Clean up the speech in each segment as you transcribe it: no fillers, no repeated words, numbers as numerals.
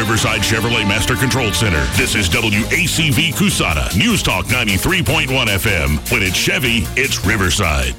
Riverside Chevrolet Master Control Center. This is WACV Cusana, News Talk 93.1 FM. When it's Chevy, it's Riverside.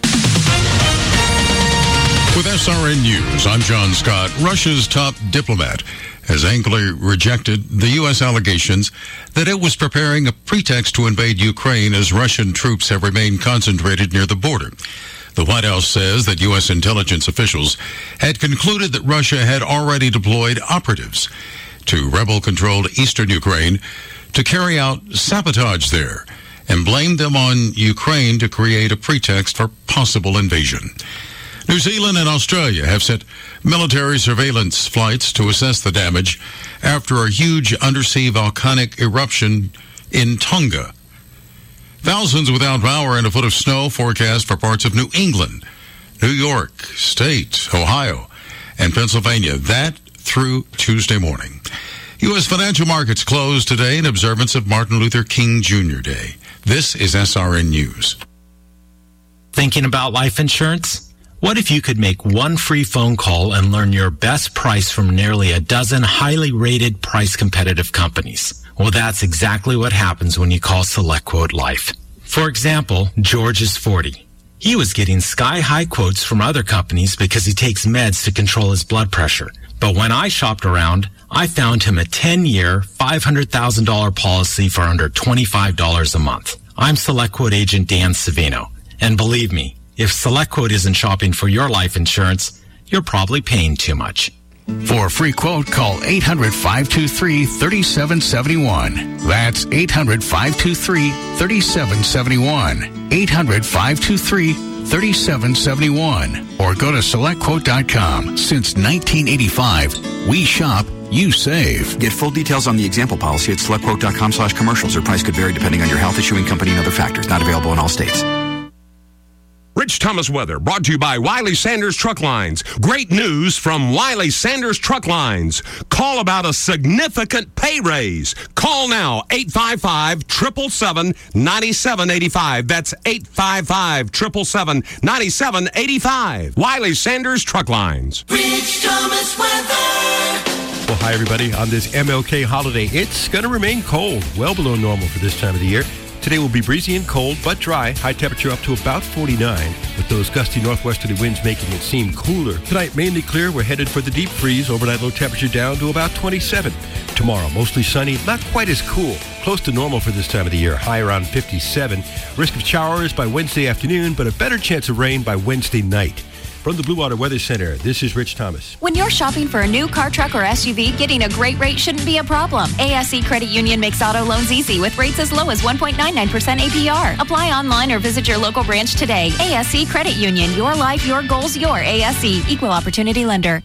With SRN News, I'm John Scott. Russia's top diplomat has angrily rejected the U.S. allegations that it was preparing a pretext to invade Ukraine as Russian troops have remained concentrated near the border. The White House says that U.S. intelligence officials had concluded that Russia had already deployed operatives to rebel-controlled eastern Ukraine to carry out sabotage there and blamed them on Ukraine to create a pretext for possible invasion. New Zealand and Australia have sent military surveillance flights to assess the damage after a huge undersea volcanic eruption in Tonga. Thousands without power and a foot of snow forecast for parts of New England, New York State, Ohio, and Pennsylvania. That through Tuesday morning. U.S. financial markets closed today in observance of Martin Luther King Jr. Day. This is SRN News. Thinking about life insurance? What if you could make one free phone call and learn your best price from nearly a dozen highly rated price competitive companies? Well, that's exactly what happens when you call SelectQuote Life. For example, George is 40. He was getting sky-high quotes from other companies because he takes meds to control his blood pressure. But when I shopped around, I found him a 10-year, $500,000 policy for under $25 a month. I'm SelectQuote agent Dan Savino. And believe me, if SelectQuote isn't shopping for your life insurance, you're probably paying too much. For a free quote, call 800-523-3771. That's 800-523-3771. 800-523-3771. Or go to SelectQuote.com. Since 1985, we shop, you save. Get full details on the example policy at SelectQuote.com/commercials. Or price could vary depending on your health, issuing company, and other factors. Not available in all states. Rich Thomas weather brought to you by Wiley Sanders Truck Lines. Great news from Wiley Sanders Truck Lines. Call about a significant pay raise. Call now, 855-777-9785. That's 855-777-9785. Wiley Sanders Truck Lines. Rich Thomas weather. Well, hi, everybody. On this MLK holiday, it's going to remain cold, well below normal for this time of the year. Today will be breezy and cold, but dry. High temperature up to about 49, with those gusty northwesterly winds making it seem cooler. Tonight, mainly clear. We're headed for the deep freeze. Overnight low temperature down to about 27. Tomorrow, mostly sunny, not quite as cool. Close to normal for this time of the year. High around 57. Risk of showers by Wednesday afternoon, but a better chance of rain by Wednesday night. From the Blue Water Weather Center, this is Rich Thomas. When you're shopping for a new car, truck, or SUV, getting a great rate shouldn't be a problem. ASE Credit Union makes auto loans easy with rates as low as 1.99% APR. Apply online or visit your local branch today. ASE Credit Union, your life, your goals, your ASE. Equal Opportunity Lender.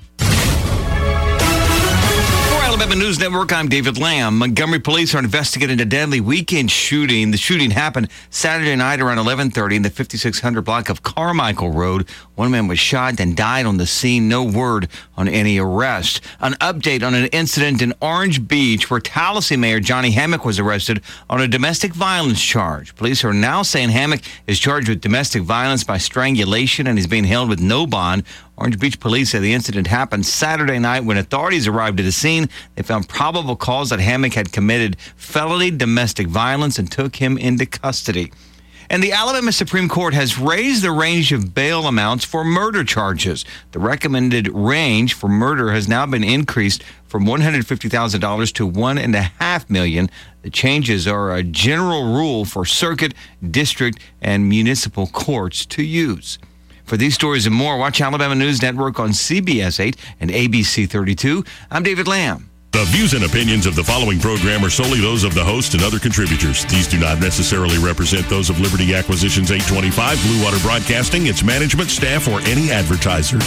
Alabama News Network, I'm David Lamb. Montgomery police are investigating a deadly weekend shooting. The shooting happened Saturday night around 11:30 in the 5600 block of Carmichael Road. One man was shot and died on the scene. No word on any arrest. An update on an incident in Orange Beach where Tallahassee Mayor Johnny Hammock was arrested on a domestic violence charge. Police are now saying Hammock is charged with domestic violence by strangulation and is being held with no bond. Orange Beach police say the incident happened Saturday night when authorities arrived at the scene. They found probable cause that Hammock had committed felony domestic violence and took him into custody. And the Alabama Supreme Court has raised the range of bail amounts for murder charges. The recommended range for murder has now been increased from $150,000 to $1.5 million. The changes are a general rule for circuit, district, and municipal courts to use. For these stories and more, watch Alabama News Network on CBS 8 and ABC 32. I'm David Lamb. The views and opinions of the following program are solely those of the host and other contributors. These do not necessarily represent those of Liberty Acquisitions 825, Blue Water Broadcasting, its management, staff, or any advertisers.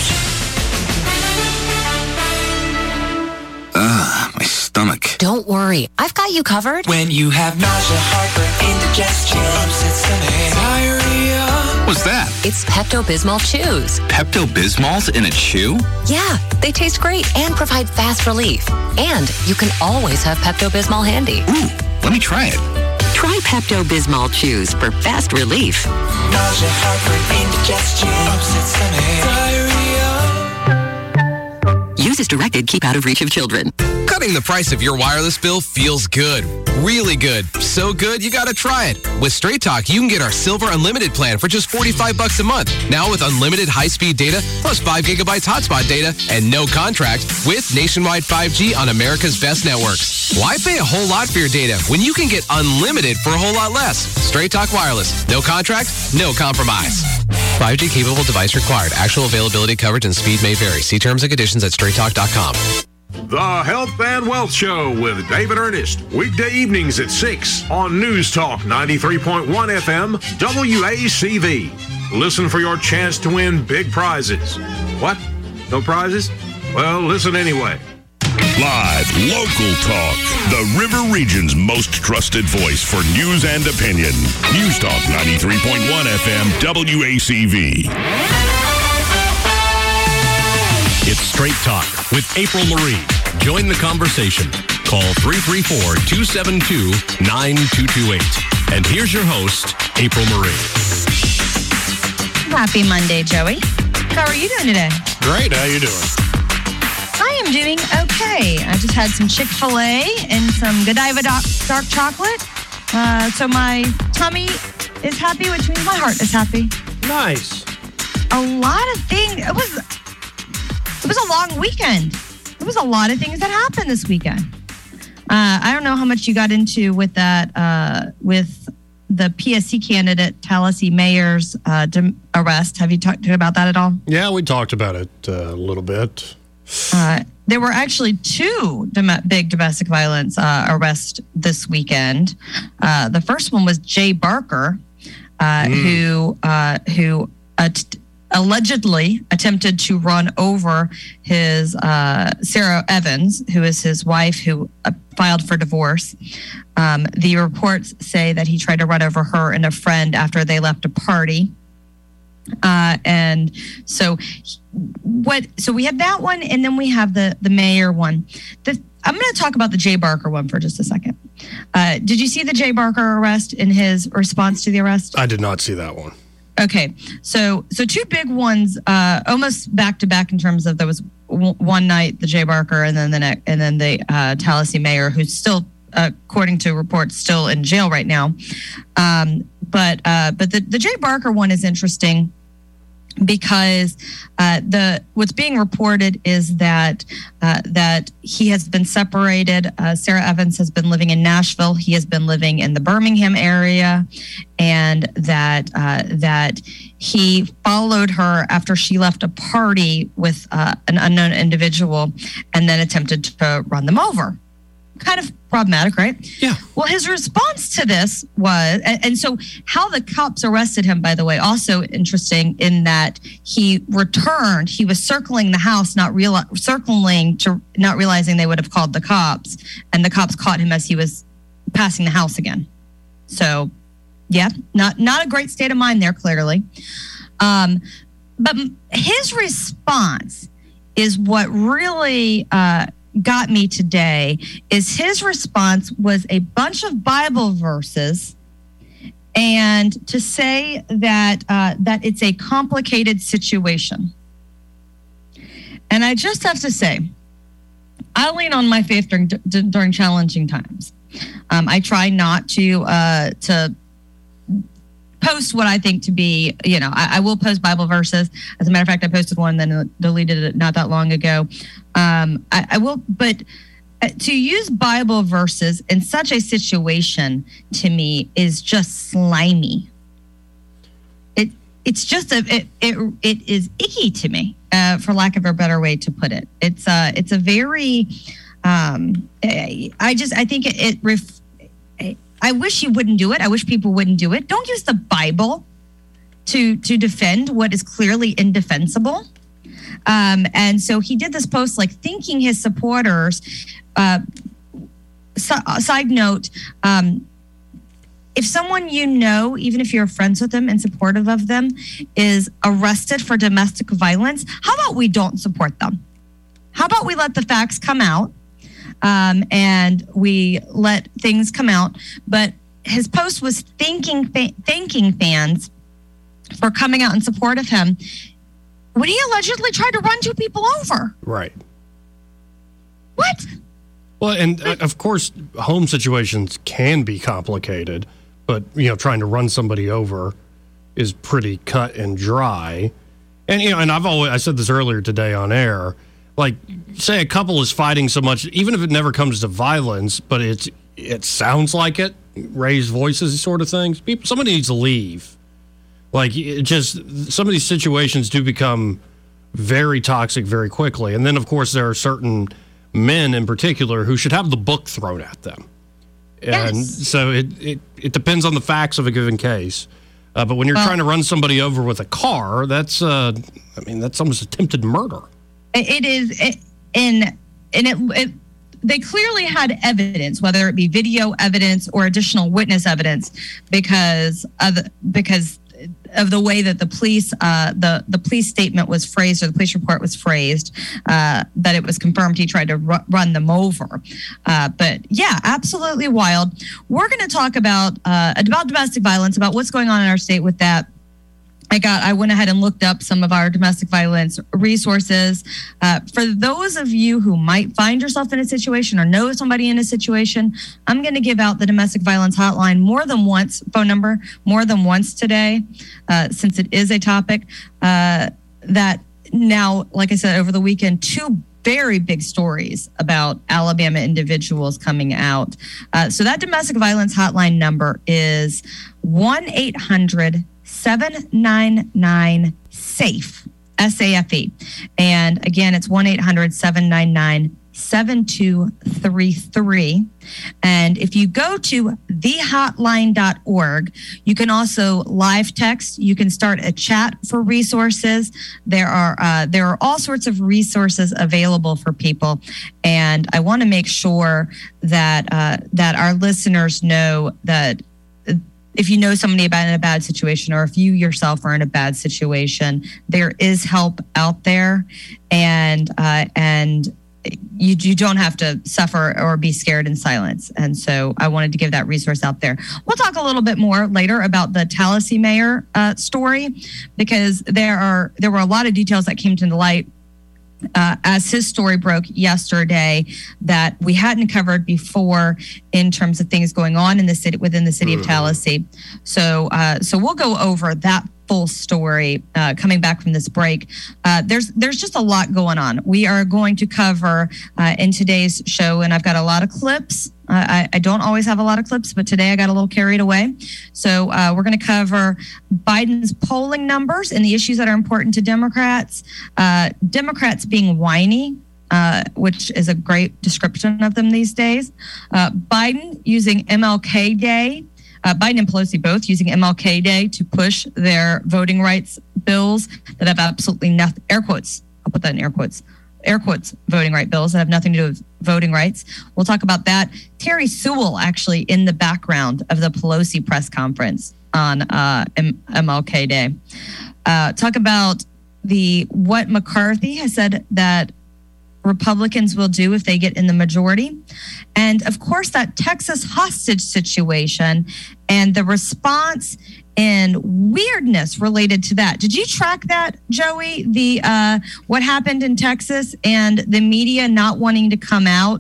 My stomach. Don't worry, I've got you covered. When you have nausea, heartburn, indigestion, upset stomach, diarrhea. What's that? It's Pepto-Bismol Chews. Pepto-Bismol's in a chew? Yeah, they taste great and provide fast relief. And you can always have Pepto-Bismol handy. Ooh, let me try it. Try Pepto-Bismol Chews for fast relief. Nausea, heartburn, indigestion, upset stomach, diarrhea. Use as directed. Keep out of reach of children. Cutting the price of your wireless bill feels good. Really good. So good, you gotta try it. With Straight Talk, you can get our Silver Unlimited plan for just $45 a month. Now with unlimited high-speed data, plus 5 gigabytes hotspot data, and no contract, with nationwide 5G on America's best networks. Why pay a whole lot for your data when you can get unlimited for a whole lot less? Straight Talk Wireless. No contract, no compromise. 5G capable device required. Actual availability, coverage, and speed may vary. See terms and conditions at straighttalk.com. The Health and Wealth Show with David Ernest. Weekday evenings at 6 on News Talk 93.1 FM WACV. Listen for your chance to win big prizes. What? No prizes? Well, listen anyway. Live, local talk. The River Region's most trusted voice for news and opinion. News Talk 93.1 FM WACV. It's Straight Talk with April Marie. Join the conversation. Call 334-272-9228. And here's your host, April Marie. Happy Monday, Joey. How are you doing today? Great. How you doing? I am doing okay. I just had some Chick-fil-A and some Godiva dark chocolate. So my tummy is happy, which means my heart is happy. Nice. A lot of things. It was a long weekend. There was a lot of things that happened this weekend. I don't know how much you got into with that, with the PSC candidate, Tallahassee Mayor's arrest. Have you talked about that at all? Yeah, we talked about it a little bit. There were actually 2 big domestic violence arrests this weekend. The first one was Jay Barker, who allegedly attempted to run over his Sarah Evans, who is his wife, who filed for divorce. The reports say that he tried to run over her and a friend after they left a party. And so we have that one, and then we have the mayor one. I'm going to talk about the Jay Barker one for just a second. Did you see the Jay Barker arrest in his response to the arrest? I did not see that one. Okay, so 2 big ones, almost back to back in terms of there was one night the Jay Barker and then the Tallahassee mayor, who's still, according to reports, still in jail right now. But the Jay Barker one is interesting because what's being reported is that he has been separated. Sarah Evans has been living in Nashville. He has been living in the Birmingham area, and that he followed her after she left a party with an unknown individual, and then attempted to run them over. Kind of problematic, right? Yeah. Well, his response to this was, and so how the cops arrested him, by the way, also interesting in that he returned. He was circling the house, not realizing they would have called the cops, and the cops caught him as he was passing the house again. So, yeah, not a great state of mind there, clearly. But his response is what really got me today. Is his response was a bunch of Bible verses, and to say that that it's a complicated situation. And I just have to say, I lean on my faith during challenging times. I try not to post what I think to be, I will post Bible verses. As a matter of fact, I posted one, then deleted it not that long ago. I will, but to use Bible verses in such a situation to me is just slimy. It's just it is icky to me, for lack of a better way to put it. It's a very, I think I wish you wouldn't do it. I wish people wouldn't do it. Don't use the Bible to defend what is clearly indefensible. And so he did this post, like, thanking his supporters. Side note, if someone even if you're friends with them and supportive of them, is arrested for domestic violence, how about we don't support them? How about we let the facts come out? And we let things come out. But his post was thanking fans for coming out in support of him when he allegedly tried to run 2 people over. Right. What? Well, and of course, home situations can be complicated, but trying to run somebody over is pretty cut and dry. And and I said this earlier today on air. Like, say a couple is fighting so much, even if it never comes to violence, but it sounds like it, raised voices, sort of things. Somebody needs to leave. Like, some of these situations do become very toxic very quickly. And then, of course, there are certain men in particular who should have the book thrown at them. And so it depends on the facts of a given case. But when you're trying to run somebody over with a car, that's almost attempted murder. It is, they clearly had evidence, whether it be video evidence or additional witness evidence, because of the way that the police the police statement was phrased, or the police report was phrased, that it was confirmed he tried to run them over. But yeah, absolutely wild. We're going to talk about domestic violence, about what's going on in our state with that. I went ahead and looked up some of our domestic violence resources. For those of you who might find yourself in a situation or know somebody in a situation, I'm going to give out the domestic violence hotline phone number more than once today, since it is a topic that now, like I said, over the weekend, 2 very big stories about Alabama individuals coming out. So that domestic violence hotline number is 1-800-799-SAFE, SAFE. And again, it's 1-800-799-7233. And if you go to thehotline.org, you can also live text. You can start a chat for resources. There are all sorts of resources available for people. And I want to make sure that that our listeners know that if you know somebody in a bad situation, or if you yourself are in a bad situation, there is help out there, and you don't have to suffer or be scared in silence. And so I wanted to give that resource out there. We'll talk a little bit more later about the Tallahassee mayor story, because there were a lot of details that came to light as his story broke yesterday that we hadn't covered before in terms of things going on in the city, within the city of Tallahassee. So we'll go over that full story coming back from this break. There's just a lot going on. We are going to cover in today's show, and I've got a lot of clips. I don't always have a lot of clips, but today I got a little carried away. So we're going to cover Biden's polling numbers and the issues that are important to Democrats. Democrats being whiny, which is a great description of them these days. Biden using MLK Day. Biden and Pelosi both using MLK Day to push their voting rights bills that have absolutely nothing, air quotes, I'll put that in air quotes, voting right bills that have nothing to do with voting rights. We'll talk about that. Terry Sewell actually in the background of the Pelosi press conference on MLK Day. Talk about what McCarthy has said that Republicans will do if they get in the majority. And of course, that Texas hostage situation and the response and weirdness related to that. Did you track that, Joey? What happened in Texas and the media not wanting to come out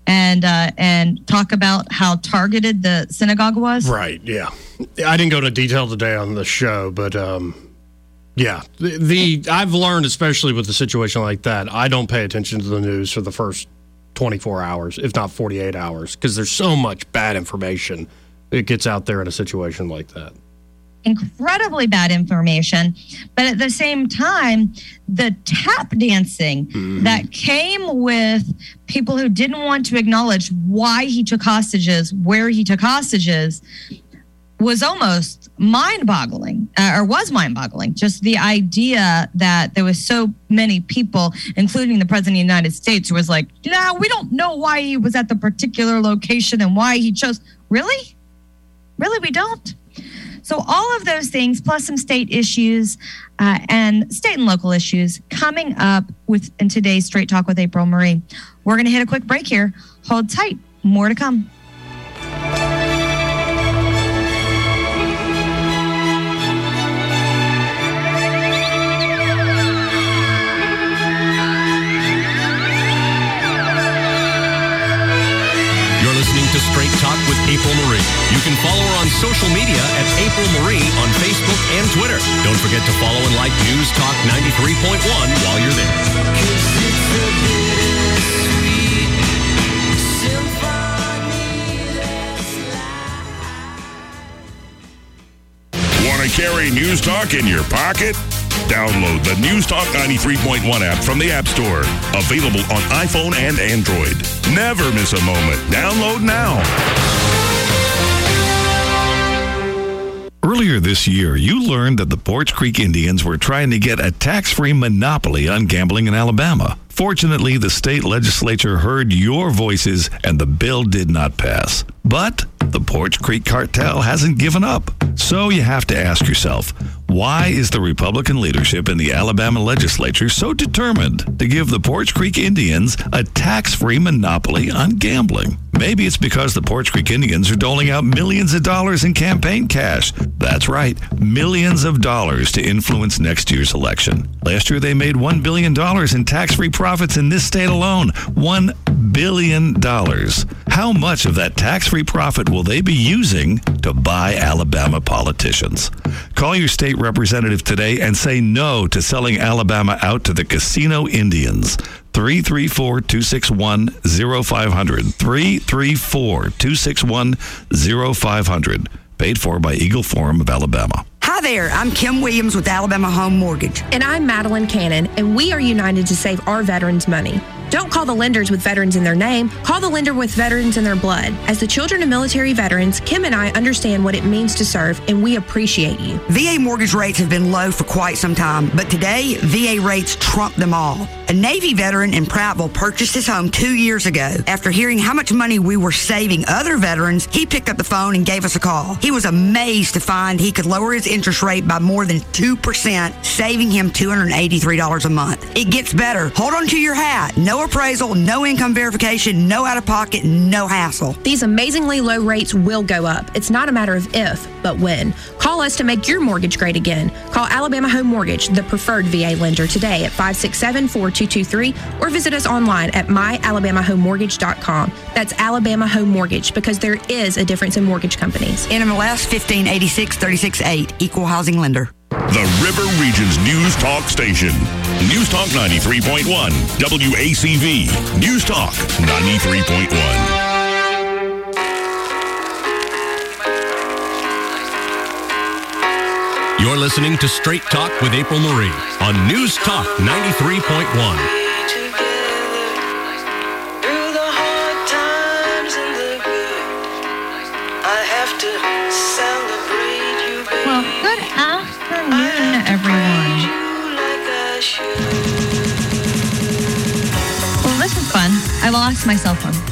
and talk about how targeted the synagogue was? Right, yeah. I didn't go into detail today on the show, but yeah, I've learned, especially with a situation like that, I don't pay attention to the news for the first 24 hours, if not 48 hours, because there's so much bad information that gets out there in a situation like that. Incredibly bad information. But at the same time, the tap dancing that came with people who didn't want to acknowledge why he took hostages, where he took hostages, was almost mind-boggling, or was mind-boggling. Just the idea that there was so many people, including the President of the United States, who was like, no, we don't know why he was at the particular location and why he chose. Really? Really, we don't? So all of those things, plus some state issues and state and local issues coming up in today's Straight Talk with April Marie. We're going to hit a quick break here. Hold tight. More to come. Marie. You can follow her on social media at April Marie on Facebook and Twitter. Don't forget to follow and like News Talk 93.1 while you're there. Want to carry News Talk in your pocket? Download the News Talk 93.1 app from the App Store. Available on iPhone and Android. Never miss a moment. Download now. Earlier this year, you learned that the Porch Creek Indians were trying to get a tax-free monopoly on gambling in Alabama. Fortunately, the state legislature heard your voices and the bill did not pass. But the Porch Creek cartel hasn't given up. So you have to ask yourself, why is the Republican leadership in the Alabama legislature so determined to give the Porch Creek Indians a tax-free monopoly on gambling? Maybe it's because the Porch Creek Indians are doling out millions of dollars in campaign cash. That's right, millions of dollars to influence next year's election. Last year, they made $1 billion in tax-free profits in this state alone. $1 billion. How much of that tax-free profit will they be using to buy Alabama politicians? Call your state representative today and say no to selling Alabama out to the Casino Indians. 334-261-0500. 334-261-0500. Paid for by Eagle Forum of Alabama. Hi there, I'm Kim Williams with Alabama Home Mortgage. And I'm Madeline Cannon, and we are united to save our veterans money. Don't call the lenders with veterans in their name. Call the lender with veterans in their blood. As the children of military veterans, Kim and I understand what it means to serve, and we appreciate you. VA mortgage rates have been low for quite some time, but today, VA rates trump them all. A Navy veteran in Prattville purchased his home 2 years ago. After hearing how much money we were saving other veterans, he picked up the phone and gave us a call. He was amazed to find he could lower his interest rate by more than 2%, saving him $283 a month. It gets better. Hold on to your hat. No appraisal, no income verification, no out-of-pocket, no hassle. These amazingly low rates will go up. It's not a matter of if, but when. Call us to make your mortgage great again. Call Alabama Home Mortgage, the preferred VA lender, today at 567-4223 or visit us online at myalabamahomemortgage.com. That's Alabama Home Mortgage, because there is a difference in mortgage companies. NMLS 1586-36-8, Equal Housing Lender. The River Region's News Talk station. News Talk 93.1. WACV. News Talk 93.1. You're listening to Straight Talk with April Marie on News Talk 93.1. Well, good afternoon, everyone. Well, this is fun. I lost my cell phone.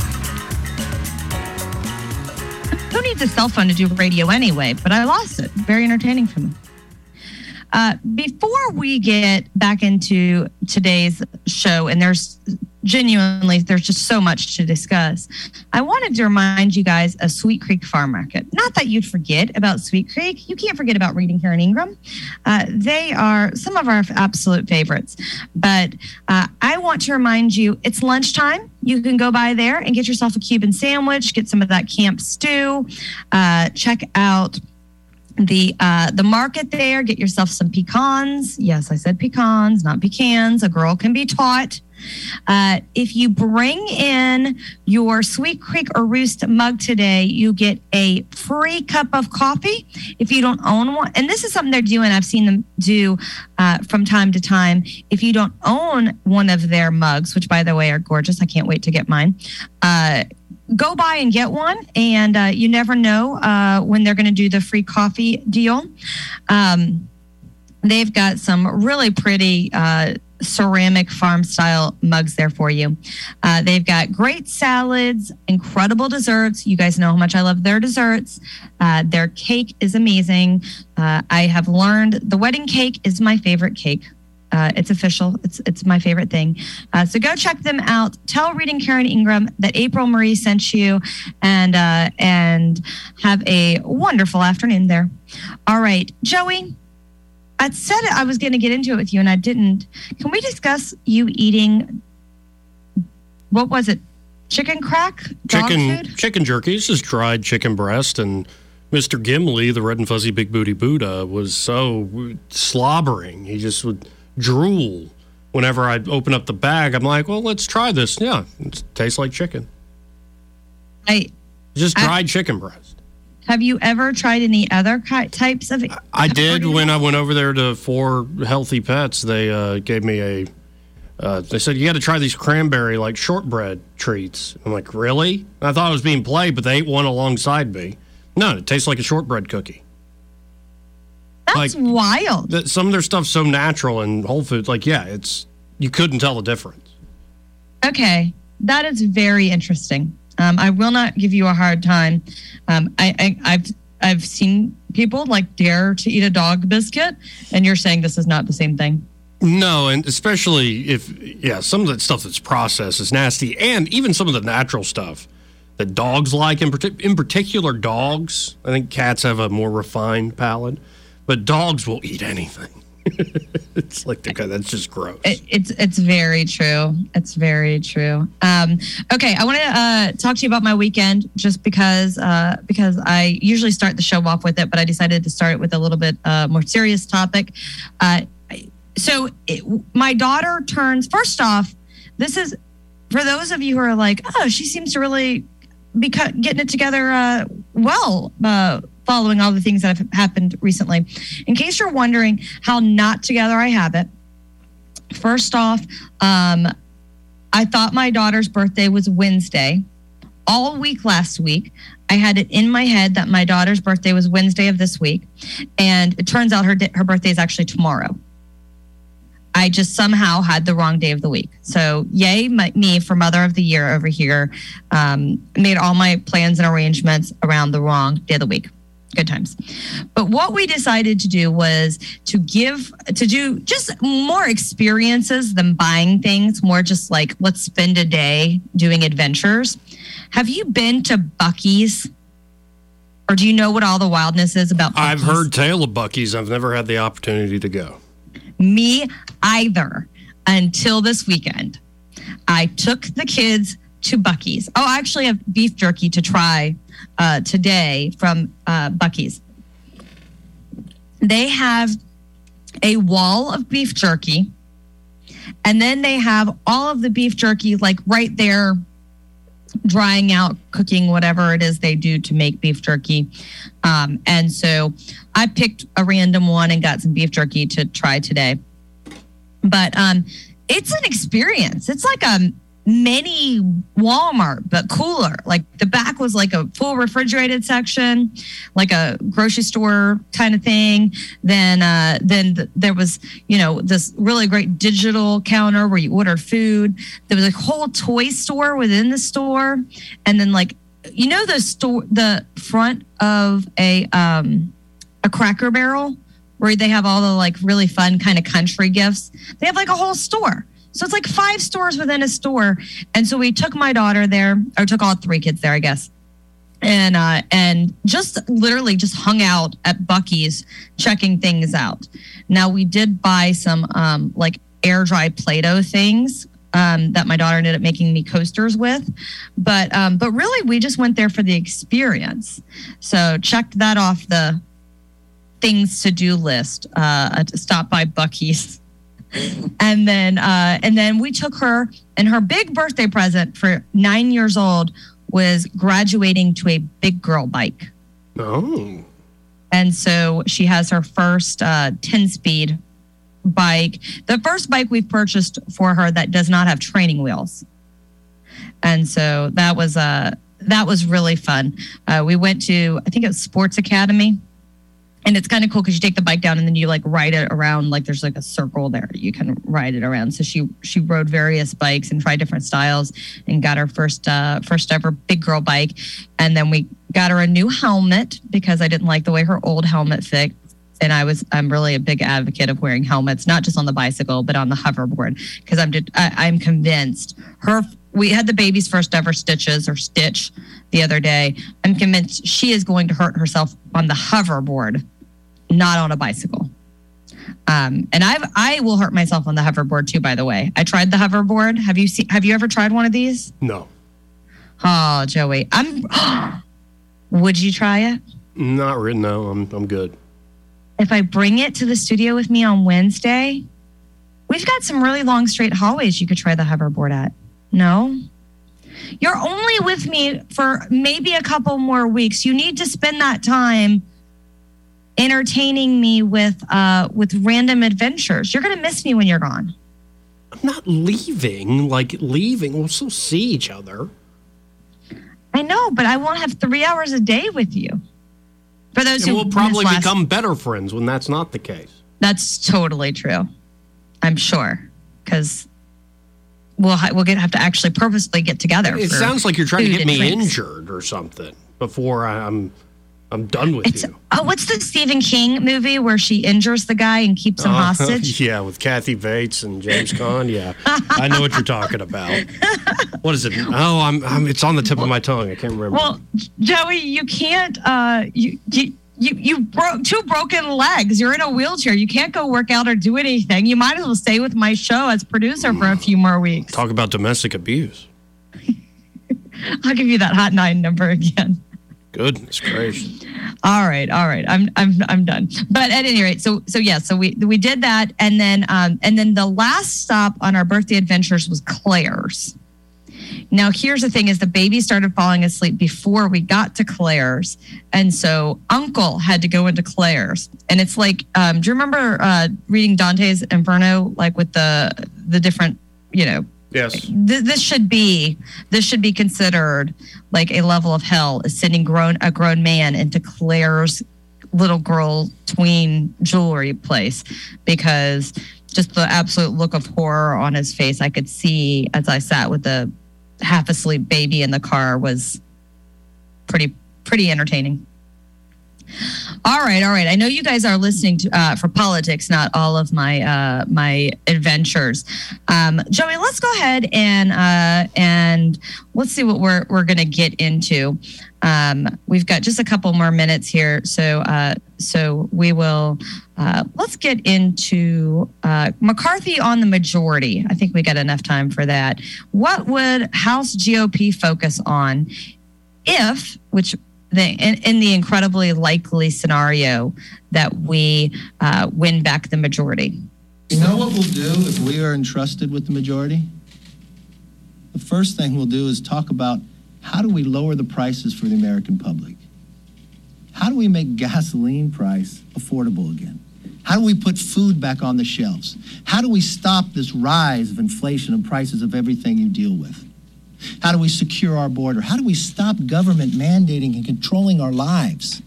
Who needs a cell phone to do radio anyway? But I lost it. Very entertaining for me. Before we get back into today's show, and there's just so much to discuss, I wanted to remind you guys of Sweet Creek Farm Market. Not that you'd forget about Sweet Creek. You can't forget about Reading here in Ingram. They are some of our absolute favorites. But I want to remind you, it's lunchtime. You can go by there and get yourself a Cuban sandwich, get some of that camp stew, check out the market there, get yourself some pecans. Yes, I said pecans, not pecans. A girl can be taught. If you bring in your Sweet Creek or Roost mug today, you get a free cup of coffee if you don't own one. And this is something they're doing. I've seen them do from time to time. If you don't own one of their mugs, which by the way are gorgeous, I can't wait to get mine. Go by and get one, and you never know when they're going to do the free coffee deal. They've got some really pretty ceramic farm-style mugs there for you. They've got great salads, incredible desserts. You guys know how much I love their desserts. Their cake is amazing. I have learned the wedding cake is my favorite cake. It's official. It's my favorite thing. So go check them out. Tell Reading Karen Ingram that April Marie sent you, and have a wonderful afternoon there. All right, Joey, I said I was going to get into it with you, and I didn't. Can we discuss you eating, what was it, chicken crack? Dog food? Chicken jerky. It's just dried chicken breast. And Mr. Gimli, the red and fuzzy big booty Buddha, was so slobbering. He just would drool whenever I'd open up the bag. I'm like, well, let's try this. Yeah, it tastes like chicken. Just dried chicken breast. Have you ever tried any other types of? I did when I went over there to For Healthy Pets. They gave me they said, you got to try these cranberry, like, shortbread treats. I'm like, really? I thought I was being played, but they ate one alongside me. No, it tastes like a shortbread cookie. That's wild. Some of their stuff's so natural and Whole Foods. Like, yeah, you couldn't tell the difference. Okay, that is very interesting. I will not give you a hard time. I've seen people like dare to eat a dog biscuit, and you're saying this is not the same thing. No, and especially if some of that stuff that's processed is nasty, and even some of the natural stuff that dogs like. In particular, dogs. I think cats have a more refined palate, but dogs will eat anything. It's like, okay, that's just gross. It's very true. It's very true. Okay, I want to talk to you about my weekend just because I usually start the show off with it, but I decided to start it with a little bit more serious topic. My daughter turns, first off, this is for those of you who are like, oh, she seems to really be getting it together following all the things that have happened recently. In case you're wondering how not together I have it, first off, I thought my daughter's birthday was Wednesday. All week last week, I had it in my head that my daughter's birthday was Wednesday of this week, and it turns out her birthday is actually tomorrow. I just somehow had the wrong day of the week. So yay, me for Mother of the Year over here. Made all my plans and arrangements around the wrong day of the week. Good times. But what we decided to do was to do just more experiences than buying things, more just like, let's spend a day doing adventures. Have you been to Buc-ee's? Or do you know what all the wildness is about Buc-ee's? I've heard tale of Buc-ee's. I've never had the opportunity to go. Me either, until this weekend. I took the kids to Buc-ee's. Oh, I actually have beef jerky to try today from Buc-ee's. They have a wall of beef jerky, and then they have all of the beef jerky like right there, drying out, cooking, whatever it is they do to make beef jerky. And so I picked a random one and got some beef jerky to try today. But it's an experience. It's like a mini Walmart, but cooler. Like the back was like a full refrigerated section, like a grocery store kind of thing. Then there was, this really great digital counter where you ordered food. There was a whole toy store within the store. And then the front of a Cracker Barrel where they have all the like really fun kind of country gifts. They have like a whole store. So it's like 5 stores within a store. And so we took my daughter there, or took all 3 kids there, I guess. And just literally just hung out at Buc-ee's checking things out. Now we did buy some like air dry Play-Doh things that my daughter ended up making me coasters with. But really we just went there for the experience. So checked that off the things to do list, to stop by Buc-ee's. And then we took her, and her big birthday present for 9 years old was graduating to a big girl bike. Oh. And so she has her first 10-speed bike. The first bike we've purchased for her that does not have training wheels. And so that was really fun. We went to, I think it was Sports Academy. And it's kind of cool because you take the bike down and then you like ride it around. Like there's like a circle there. You can ride it around. So she rode various bikes and tried different styles and got her first ever big girl bike. And then we got her a new helmet because I didn't like the way her old helmet fit. And I'm really a big advocate of wearing helmets, not just on the bicycle, but on the hoverboard. Because I'm convinced we had the baby's first ever stitch the other day. I'm convinced she is going to hurt herself on the hoverboard, not on a bicycle. And I will hurt myself on the hoverboard too, by the way. I tried the hoverboard. Have you ever tried one of these? No. Oh, Joey, would you try it? Not written. No, I'm good. If I bring it to the studio with me on Wednesday, we've got some really long straight hallways you could try the hoverboard at. No? You're only with me for maybe a couple more weeks. You need to spend that time entertaining me with random adventures. You're going to miss me when you're gone. I'm not leaving. We'll still see each other. I know, but I won't have 3 hours a day with you. For those who we'll probably become better friends when that's not the case. That's totally true. I'm sure, because we'll have to actually purposely get together. It sounds like you're trying to get me injured or something before I'm done with you. Oh, what's the Stephen King movie where she injures the guy and keeps him hostage? Yeah, with Kathy Bates and James Caan. Yeah, I know what you're talking about. What is it? Oh, it's on the tip of my tongue. I can't remember. Well, Joey, you can't. You broke 2 broken legs. You're in a wheelchair. You can't go work out or do anything. You might as well stay with my show as producer for a few more weeks. Talk about domestic abuse. I'll give you that hotline number again. Goodness gracious. All right. I'm done. But at any rate, so we did that, and then the last stop on our birthday adventures was Claire's. Now, here's the thing: is the baby started falling asleep before we got to Claire's, and so Uncle had to go into Claire's. And it's like, do you remember reading Dante's Inferno, like with the different, Yes. This should be considered like a level of hell, is sending a grown man into Claire's little girl tween jewelry place, because just the absolute look of horror on his face I could see as I sat with the half asleep baby in the car was pretty entertaining. All right. I know you guys are listening to for politics, not all of my adventures. Joey, let's go ahead and let's see what we're going to get into. We've got just a couple more minutes here, so we will let's get into McCarthy on the majority. I think we got enough time for that. What would House GOP focus on if, in the incredibly likely scenario that we win back the majority? You know what we'll do if we are entrusted with the majority? The first thing we'll do is talk about how do we lower the prices for the American public? How do we make gasoline price affordable again? How do we put food back on the shelves? How do we stop this rise of inflation and prices of everything you deal with? How do we secure our border? How do we stop government mandating and controlling our lives?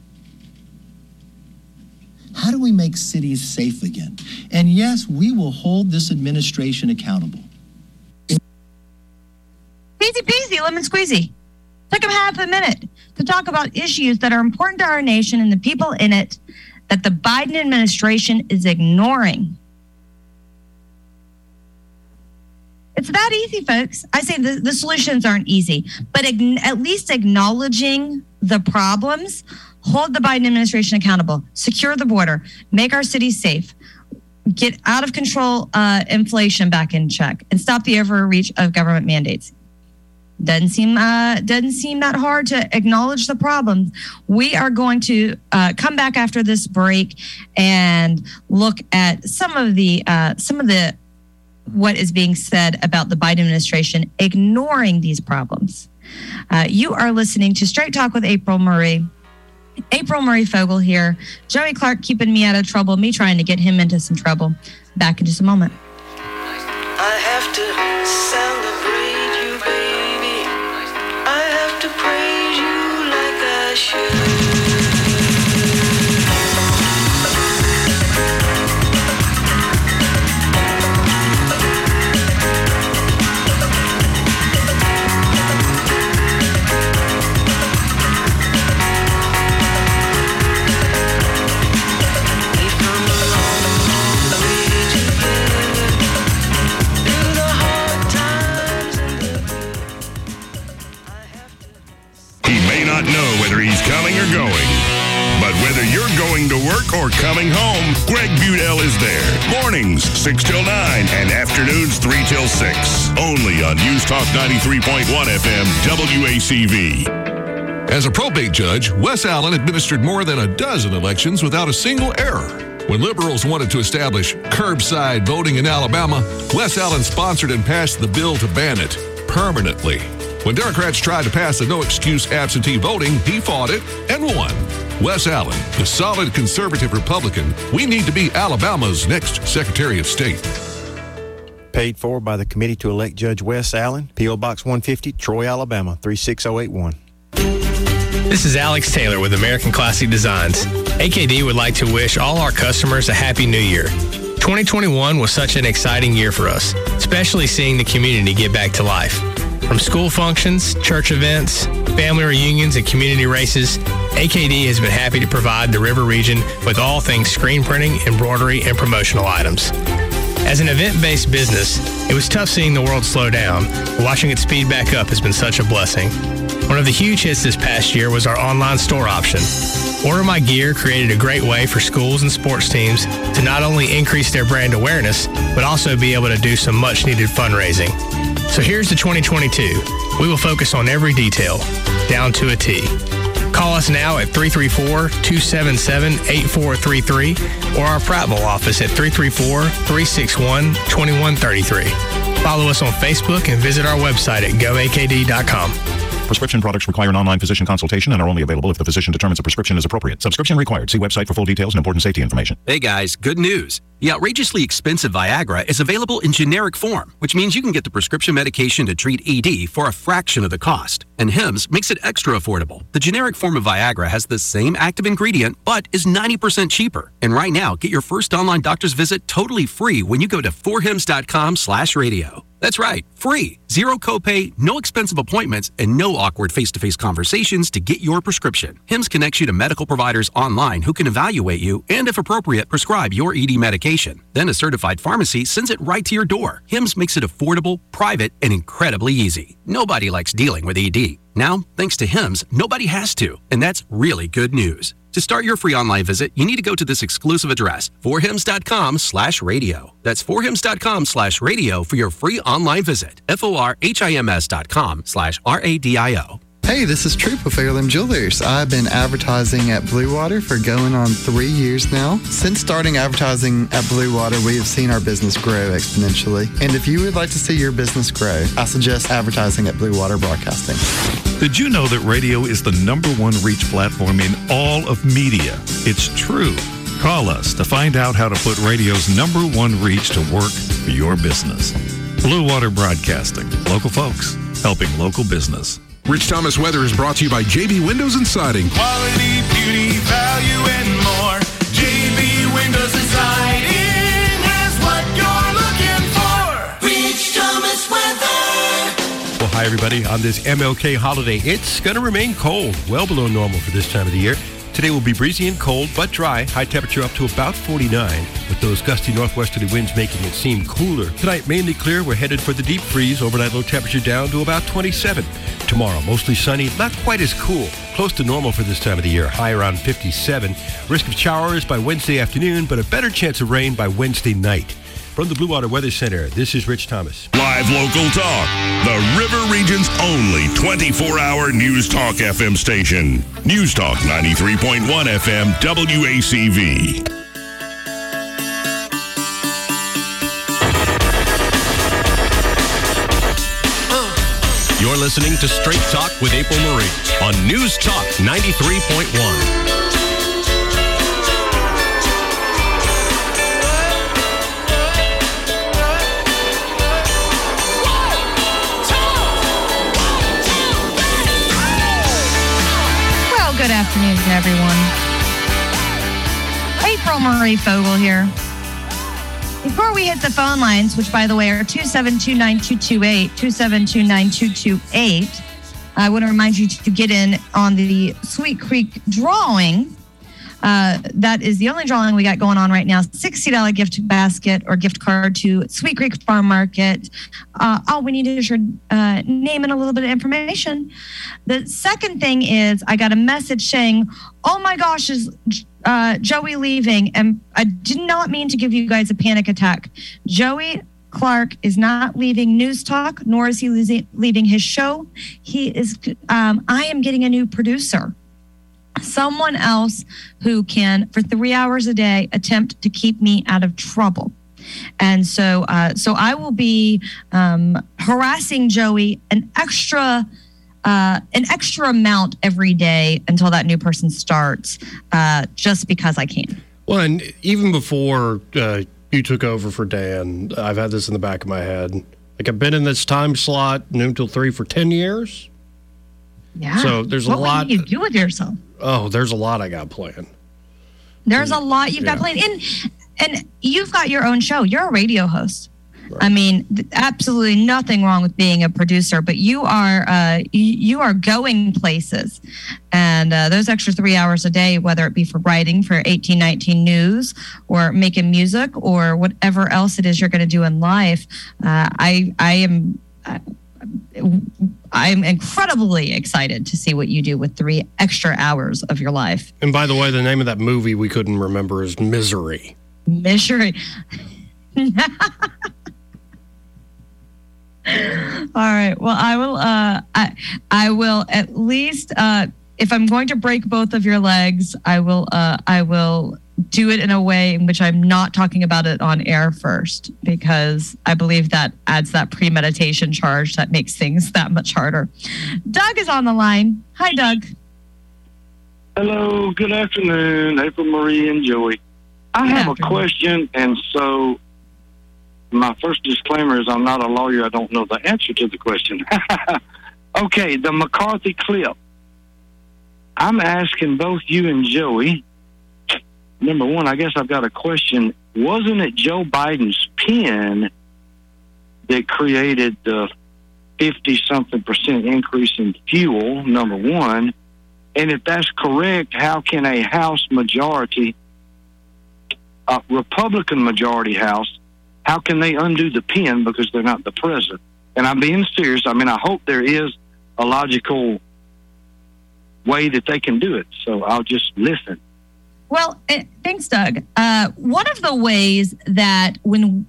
How do we make cities safe again? And yes, we will hold this administration accountable. Easy peasy, lemon squeezy. Took him half a minute to talk about issues that are important to our nation and the people in it that the Biden administration is ignoring. It's that easy, folks. I say the solutions aren't easy, but at least acknowledging the problems, hold the Biden administration accountable, secure the border, make our cities safe, get out of control inflation back in check, and stop the overreach of government mandates. Doesn't seem that hard to acknowledge the problems. We are going to come back after this break and look at some of the what is being said about the Biden administration ignoring these problems. You are listening to Straight Talk with April Murray. April Murray Fogel here. Joey Clark keeping me out of trouble, me trying to get him into some trouble. Back in just a moment. I have to celebrate you, baby. I have to praise you like I should. Know whether he's coming or Whether you're going to work or coming home, Greg Budell is there. Mornings, 6 till 9, and afternoons, 3 till 6. Only on News Talk 93.1 FM, WACV. As a probate judge, Wes Allen administered more than a dozen elections without a single error. When liberals wanted to establish curbside voting in Alabama, Wes Allen sponsored and passed the bill to ban it permanently. When Democrats tried to pass the no-excuse absentee voting, he fought it and won. Wes Allen, the solid conservative Republican, we need to be Alabama's next Secretary of State. Paid for by the Committee to Elect Judge Wes Allen, P.O. Box 150, Troy, Alabama, 36081. This is Alex Taylor with American Classic Designs. AKD would like to wish all our customers a Happy New Year. 2021 was such an exciting year for us, especially seeing the community get back to life. From school functions, church events, family reunions, and community races, AKD has been happy to provide the River region with all things screen printing, embroidery, and promotional items. As an event-based business, it was tough seeing the world slow down, but watching it speed back up has been such a blessing. One of the huge hits this past year was our online store option. Order My Gear created a great way for schools and sports teams to not only increase their brand awareness, but also be able to do some much-needed fundraising. So here's to 2022. We will focus on every detail, down to a T. Call us now at 334-277-8433 or our Prattville office at 334-361-2133. Follow us on Facebook and visit our website at goakd.com. Prescription products require an online physician consultation and are only available if the physician determines a prescription is appropriate. Subscription required. See website for full details and important safety information. Hey guys, good news. The outrageously expensive Viagra is available in generic form, which means you can get the prescription medication to treat ED for a fraction of the cost. And Hims makes it extra affordable. The generic form of Viagra has the same active ingredient, but is 90% cheaper. And right now, get your first online doctor's visit totally free when you go to forhims.com/radio. That's right, free. Zero copay, no expensive appointments, and no awkward face-to-face conversations to get your prescription. Hims connects you to medical providers online who can evaluate you and, if appropriate, prescribe your ED medication. Then a certified pharmacy sends it right to your door. Hims makes it affordable, private, and incredibly easy. Nobody likes dealing with ED. Now, thanks to Hims, nobody has to, and that's really good news. To start your free online visit, you need to go to this exclusive address, forhims.com/radio. That's forhims.com/radio for your free online visit. forhims.com/radio. Hey, this is Troop with Fairland Jewelers. I've been advertising at Blue Water for going on 3 years now. Since starting advertising at Blue Water, we have seen our business grow exponentially. And if you would like to see your business grow, I suggest advertising at Blue Water Broadcasting. Did you know that radio is the #1 reach platform in all of media? It's true. Call us to find out how to put radio's #1 reach to work for your business. Blue Water Broadcasting. Local folks helping local business. Rich Thomas Weather is brought to you by JB Windows and Siding. Quality, beauty, value, and more. JB Windows and Siding has what you're looking for. Rich Thomas Weather. Well, hi, everybody. On this MLK holiday, it's going to remain cold, well below normal for this time of the year. Today will be breezy and cold, but dry. High temperature up to about 49, with those gusty northwesterly winds making it seem cooler. Tonight, mainly clear. We're headed for the deep freeze. Overnight low temperature down to about 27. Tomorrow, mostly sunny, not quite as cool. Close to normal for this time of the year. High around 57. Risk of showers by Wednesday afternoon, but a better chance of rain by Wednesday night. From the Blue Water Weather Center, this is Rich Thomas. Live local talk. The River Region's only 24-hour News Talk FM station. News Talk 93.1 FM WACV. You're listening to Straight Talk with April Marie on News Talk 93.1. Good afternoon, everyone. April Marie Fogel here. Before we hit the phone lines, which, by the way, are 272-9228, 272-9228, I want to remind you to get in on the Sweet Creek drawing that is the only drawing we got going on right now. $60 gift basket or gift card to Sweet Creek Farm Market. All we need is your name and a little bit of information. The second thing is I got a message saying, oh my gosh, is Joey leaving? And I did not mean to give you guys a panic attack. Joey Clark is not leaving News Talk, nor is he leaving his show. He is. I am getting a new producer, someone else who can, for 3 hours a day, attempt to keep me out of trouble. And so I will be harassing Joey an extra amount every day until that new person starts, just because I can. Well, and even before you took over for Dan, I've had this in the back of my head. Like, I've been in this time slot, noon till 3, for 10 years. Yeah. So there's a lot. What will you do with yourself? Oh, there's a lot I got planned. There's a lot you've got planned. And you've got your own show. You're a radio host. Right. I mean, absolutely nothing wrong with being a producer, but you are going places. And those extra 3 hours a day, whether it be for writing for 1819 News or making music or whatever else it is you're going to do in life, I'm incredibly excited to see what you do with 3 extra hours of your life. And by the way, the name of that movie we couldn't remember is Misery. Misery. All right. Well, I will at least, if I'm going to break both of your legs, I will do it in a way in which I'm not talking about it on air first, because I believe that adds that premeditation charge that makes things that much harder. Doug is on the line. Hi, Doug. Hello. Good afternoon, April Marie and Joey. I have a question, and so my first disclaimer is I'm not a lawyer. I don't know the answer to the question. Okay, the McCarthy clip. I'm asking both you and Joey. Number one, I guess I've got a question. Wasn't it Joe Biden's pen that created the 50-something% increase in fuel, number one? And if that's correct, how can a House majority, a Republican majority House, how can they undo the pen because they're not the president? And I'm being serious. I mean, I hope there is a logical way that they can do it. So I'll just listen. Well, thanks, Doug. One of the ways that when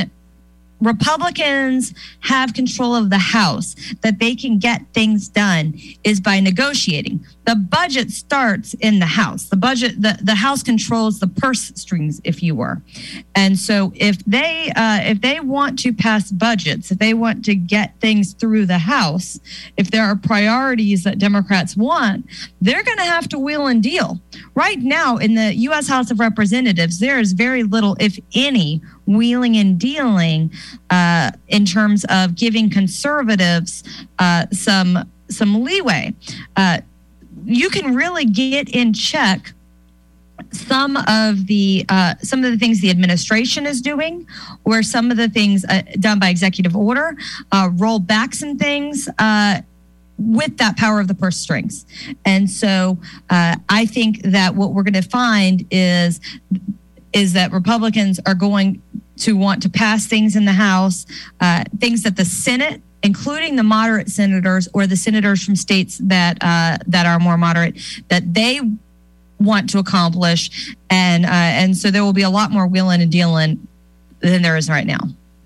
Republicans have control of the House, that they can get things done is by negotiating. The budget starts in the House. The House controls the purse strings, if you were. And so if they want to pass budgets, if they want to get things through the House, if there are priorities that Democrats want, they're going to have to wheel and deal. Right now in the U.S. House of Representatives, there is very little, if any, wheeling and dealing in terms of giving conservatives some leeway. You can really get in check some of the things the administration is doing, or some of the things done by executive order, roll back some things with that power of the purse strings. And so I think that what we're going to find is that Republicans are going to want to pass things in the House, things that the Senate, including the moderate senators or the senators from states that are more moderate, that they want to accomplish, and so there will be a lot more wheeling and dealing than there is right now.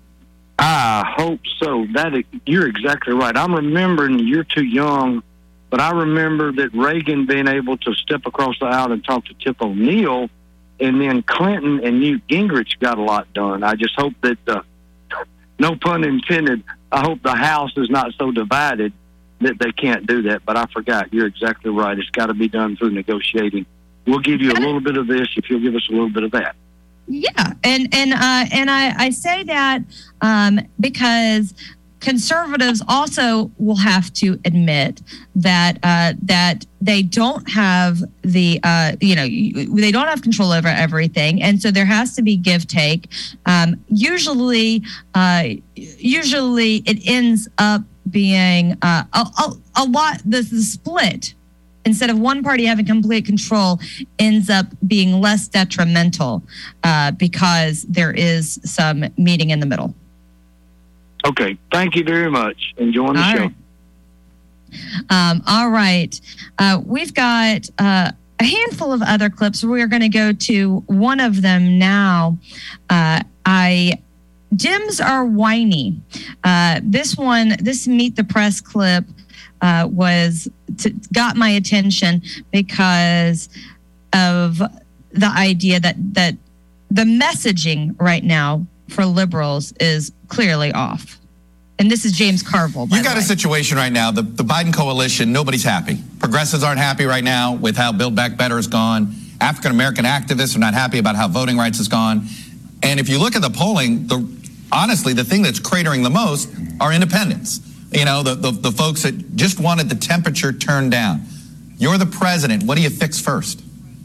I hope so. You're exactly right. I'm remembering, you're too young, but I remember that Reagan being able to step across the aisle and talk to Tip O'Neill, and then Clinton and Newt Gingrich got a lot done. I just hope that, no pun intended, I hope the House is not so divided that they can't do that. But I forgot. You're exactly right. It's got to be done through negotiating. We'll give you a little bit of this if you'll give us a little bit of that. Yeah, and I say that because conservatives also will have to admit that they don't have they don't have control over everything, and so there has to be give take. Usually it ends up being a lot. The split instead of one party having complete control, ends up being less detrimental because there is some meeting in the middle. Okay. Thank you very much. Enjoying the show. Right. All right. We've got a handful of other clips. We are going to go to one of them now. Dems are whiny. This Meet the Press clip got my attention because of the idea that the messaging right now for liberals is clearly off. And this is James Carville. You got a situation right now, the Biden coalition, nobody's happy. Progressives aren't happy right now with how Build Back Better has gone. African-American activists are not happy about how voting rights has gone. And if you look at the polling, honestly, the thing that's cratering the most are independents. You know, the folks that just wanted the temperature turned down. You're the president. What do you fix first?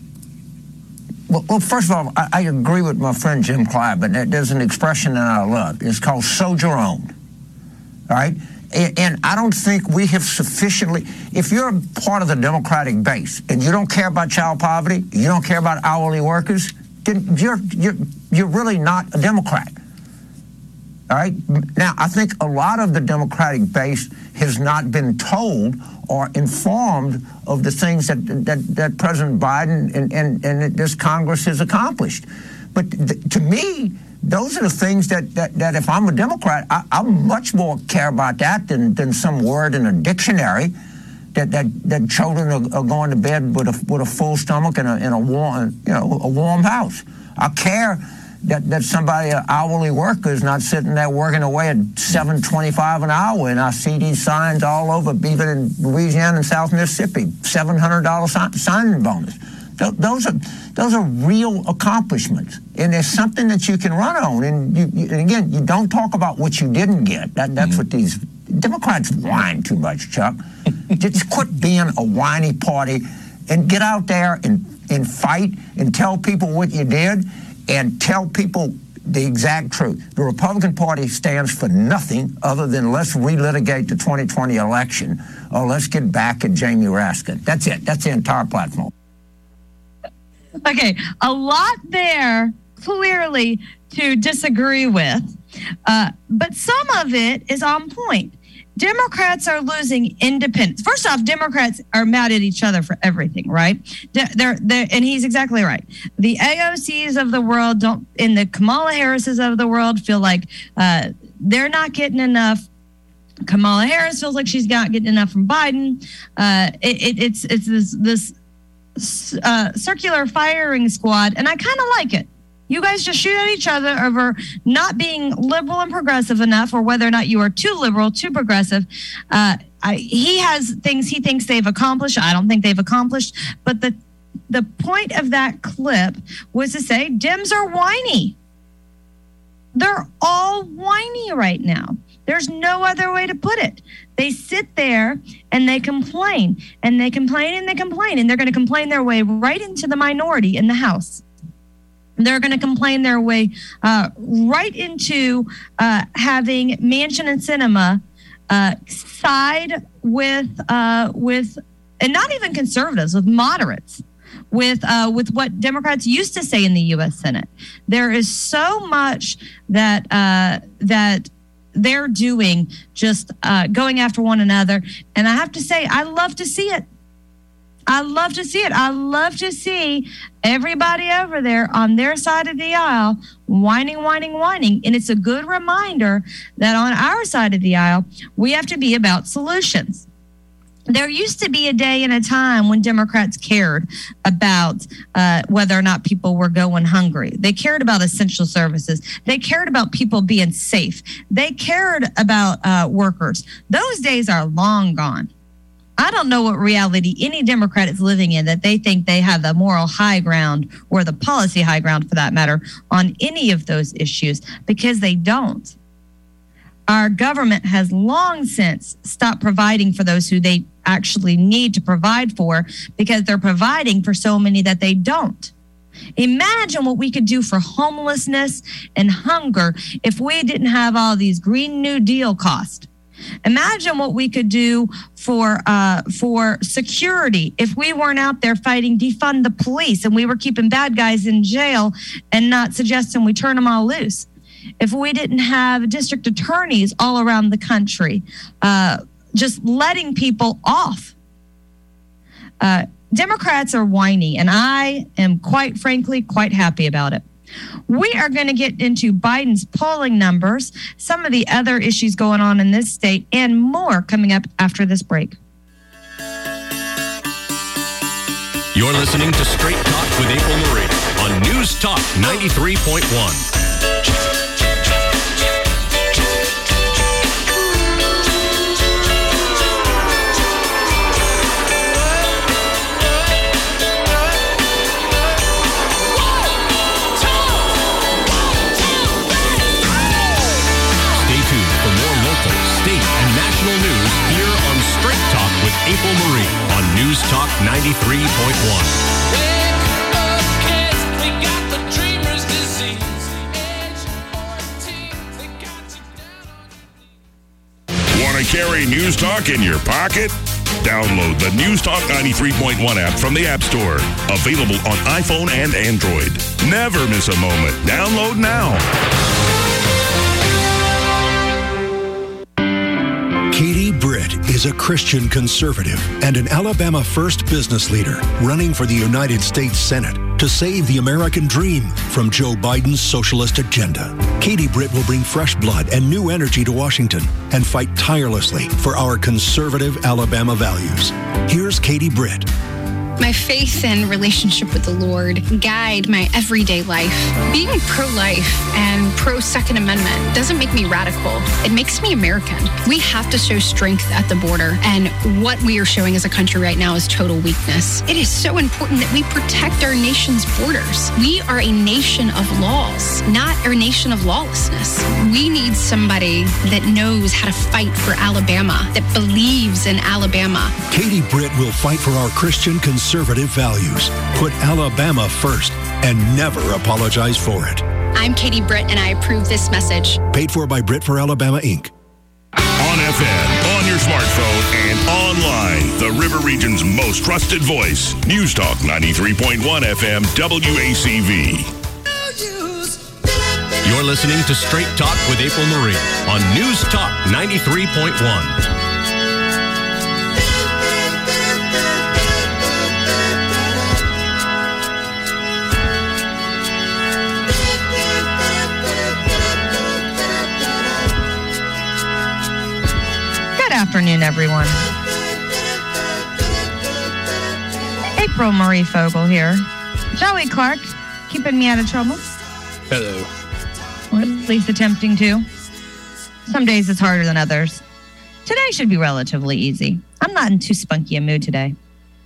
Well, first of all, I agree with my friend Jim Clyde, but there's an expression that I love. It's called soldier owned. All right? And I don't think we have sufficiently, if you're a part of the Democratic base and you don't care about child poverty, you don't care about hourly workers, then you're really not a Democrat. All right? Now, I think a lot of the Democratic base has not been told or informed of the things that President Biden and this Congress has accomplished. But to me, those are the things that if I'm a Democrat, I much more care about that than some word in a dictionary that children are going to bed with a full stomach and a warm house. I care that somebody, an hourly worker, is not sitting there working away at $7.25 an hour, and I see these signs all over, even in Louisiana and South Mississippi, $700 signing bonus. Those are real accomplishments, and there's something that you can run on. And again, you don't talk about what you didn't get. That's what these Democrats whine too much, Chuck. Just quit being a whiny party and get out there and fight and tell people what you did and tell people the exact truth. The Republican Party stands for nothing other than let's relitigate the 2020 election or let's get back at Jamie Raskin. That's it. That's the entire platform. Okay, a lot there clearly to disagree with, but some of it is on point. Democrats are losing independence. First off, Democrats are mad at each other for everything, right? They're, and he's exactly right. The AOCs of the world and the Kamala Harrises of the world feel like they're not getting enough. Kamala Harris feels like she's not getting enough from Biden. It's this circular firing squad, and I kind of like it. You guys just shoot at each other over not being liberal and progressive enough, or whether or not you are too liberal, too progressive. He has things he thinks they've accomplished. I don't think they've accomplished. But the point of that clip was to say Dems are whiny. They're all whiny right now. There's no other way to put it. They sit there and they complain, and they complain, and they complain, and they're going to complain their way right into the minority in the House. They're going to complain their way right into having Manchin and Sinema side with, and not even conservatives, with moderates, with what Democrats used to say in the U.S. Senate. There is so much that they're doing, just going after one another, and I have to say, I love to see it. I love to see it. I love to see everybody over there on their side of the aisle whining. And it's a good reminder that on our side of the aisle, we have to be about solutions. There used to be a day and a time when Democrats cared about whether or not people were going hungry. They cared about essential services. They cared about people being safe. They cared about workers. Those days are long gone. I don't know what reality any Democrat is living in that they think they have the moral high ground, or the policy high ground for that matter, on any of those issues, because they don't. Our government has long since stopped providing for those who they actually need to provide for, because they're providing for so many that they don't. Imagine what we could do for homelessness and hunger if we didn't have all these Green New Deal costs. Imagine what we could do for security if we weren't out there fighting defund the police and we were keeping bad guys in jail and not suggesting we turn them all loose. If we didn't have district attorneys all around the country just letting people off. Democrats are whiny, and I am quite frankly quite happy about it. We are going to get into Biden's polling numbers, some of the other issues going on in this state, and more coming up after this break. You're listening to Straight Talk with April Marie on News Talk 93.1. News here on Straight Talk with April Marie on News Talk 93.1. Want to carry News Talk in your pocket? Download the News Talk 93.1 app from the App Store. Available on iPhone and Android. Never miss a moment. Download now. Katie Britt is a Christian conservative and an Alabama First business leader running for the United States Senate to save the American dream from Joe Biden's socialist agenda. Katie Britt will bring fresh blood and new energy to Washington and fight tirelessly for our conservative Alabama values. Here's Katie Britt. My faith and relationship with the Lord guide my everyday life. Being pro-life and pro-Second Amendment doesn't make me radical. It makes me American. We have to show strength at the border, and what we are showing as a country right now is total weakness. It is so important that we protect our nation's borders. We are a nation of laws, not a nation of lawlessness. We need somebody that knows how to fight for Alabama, that believes in Alabama. Katie Britt will fight for our Christian conservative values, put Alabama first, and never apologize for it. I'm Katie Britt, and I approve this message. Paid for by Britt for Alabama, Inc. On FM, on your smartphone, and online. The River Region's most trusted voice. News Talk 93.1 FM WACV. You're listening to Straight Talk with April Marie on News Talk 93.1. Afternoon, everyone. April Marie Fogel here. Joey Clark, keeping me out of trouble. Hello. Or at least attempting to. Some days it's harder than others. Today should be relatively easy. I'm not in too spunky a mood today.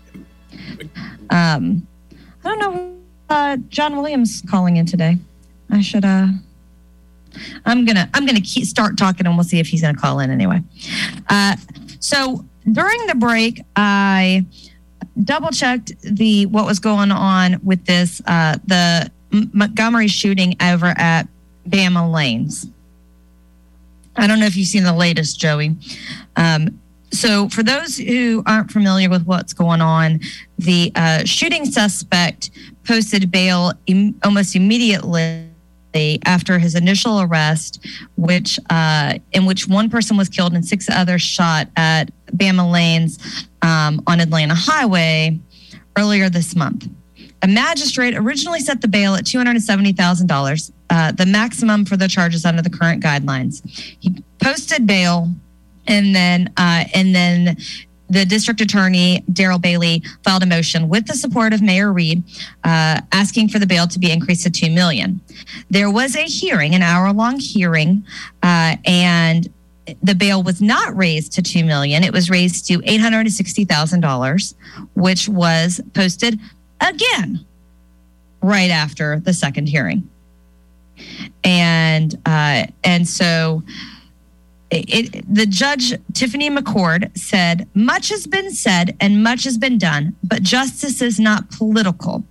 I don't know. John Williams calling in today. I should. I'm gonna start talking, and we'll see if he's gonna call in anyway. So during the break, I double checked what was going on with this the Montgomery shooting over at Bama Lanes. I don't know if you've seen the latest, Joey. So for those who aren't familiar with what's going on, the shooting suspect posted bail almost immediately after his initial arrest, in which one person was killed and 6 others shot at Bama Lanes on Atlanta Highway earlier this month. A magistrate originally set the bail at $270,000, the maximum for the charges under the current guidelines. He posted bail, and then the district attorney, Daryl Bailey, filed a motion with the support of Mayor Reed, asking for the bail to be increased to $2 million. There was a hearing, an hour-long hearing, and the bail was not raised to $2 million. It was raised to $860,000, which was posted again right after the second hearing. And so the judge, Tiffany McCord, said, "Much has been said and much has been done, but justice is not political.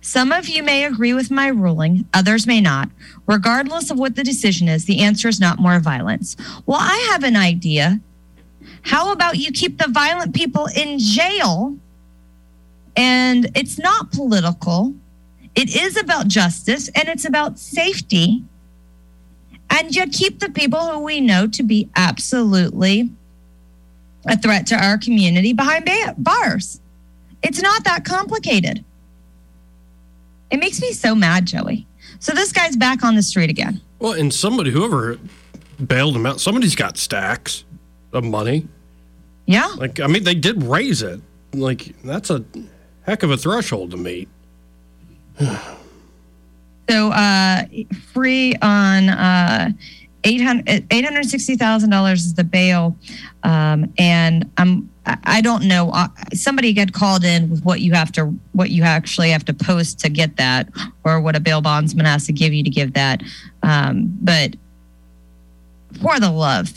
Some of you may agree with my ruling, others may not. Regardless of what the decision is, the answer is not more violence. Well, I have an idea. How about you keep the violent people in jail? And it's not political. It is about justice and it's about safety. And you keep the people who we know to be absolutely a threat to our community behind bars. It's not that complicated. It makes me so mad, Joey. So this guy's back on the street again. Well, and whoever bailed him out, somebody's got stacks of money. Yeah. Like, I mean, they did raise it. Like, that's a heck of a threshold to meet. So, free on $860,000 is the bail. And I don't know. Somebody get called in with what you actually have to post to get that, or what a bail bondsman has to give you to give that. But for the love,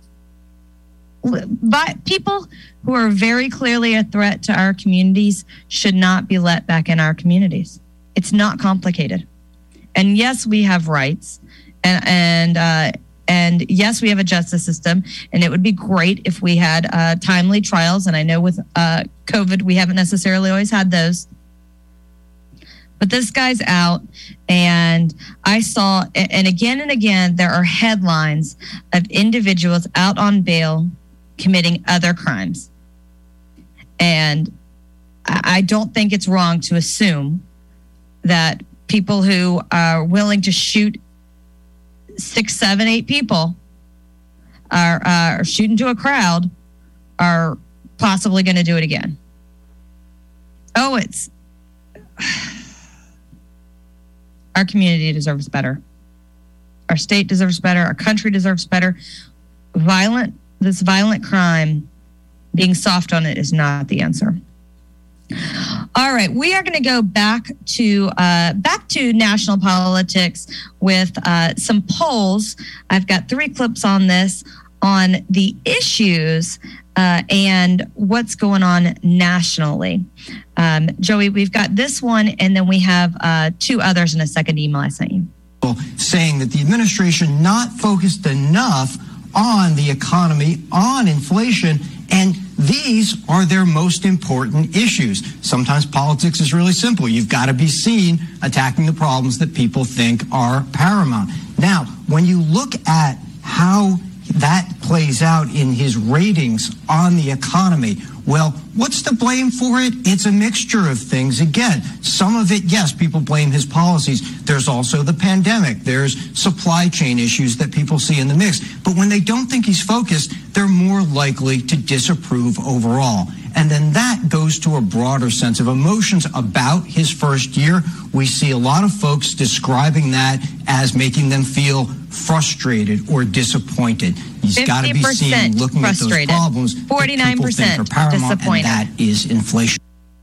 but people who are very clearly a threat to our communities should not be let back in our communities. It's not complicated. And yes, we have rights, and yes, we have a justice system, and it would be great if we had timely trials. And I know with COVID, we haven't necessarily always had those. But this guy's out, and I saw, and again, there are headlines of individuals out on bail committing other crimes. And I don't think it's wrong to assume that people who are willing to shoot 6, 7, 8 people are shooting to a crowd are possibly going to do it again. Oh, our community deserves better. Our state deserves better. Our country deserves better. This violent crime, being soft on it is not the answer. All right, we are going to go back to national politics with some polls. I've got 3 clips on this, on the issues and what's going on nationally. Joey, we've got this one, and then we have 2 others in a second email I sent you. Saying that the administration not focused enough on the economy, on inflation, and these are their most important issues. Sometimes politics is really simple. You've got to be seen attacking the problems that people think are paramount. Now, when you look at how that plays out in his ratings on the economy, well, what's the blame for it? It's a mixture of things. Again, some of it, yes, people blame his policies. There's also the pandemic. There's supply chain issues that people see in the mix. But when they don't think he's focused, they're more likely to disapprove overall. And then that goes to a broader sense of emotions about his first year. We see a lot of folks describing that as making them feel frustrated or disappointed. He's got to be seen looking at those problems 49% that people think are paramount, and that is inflation.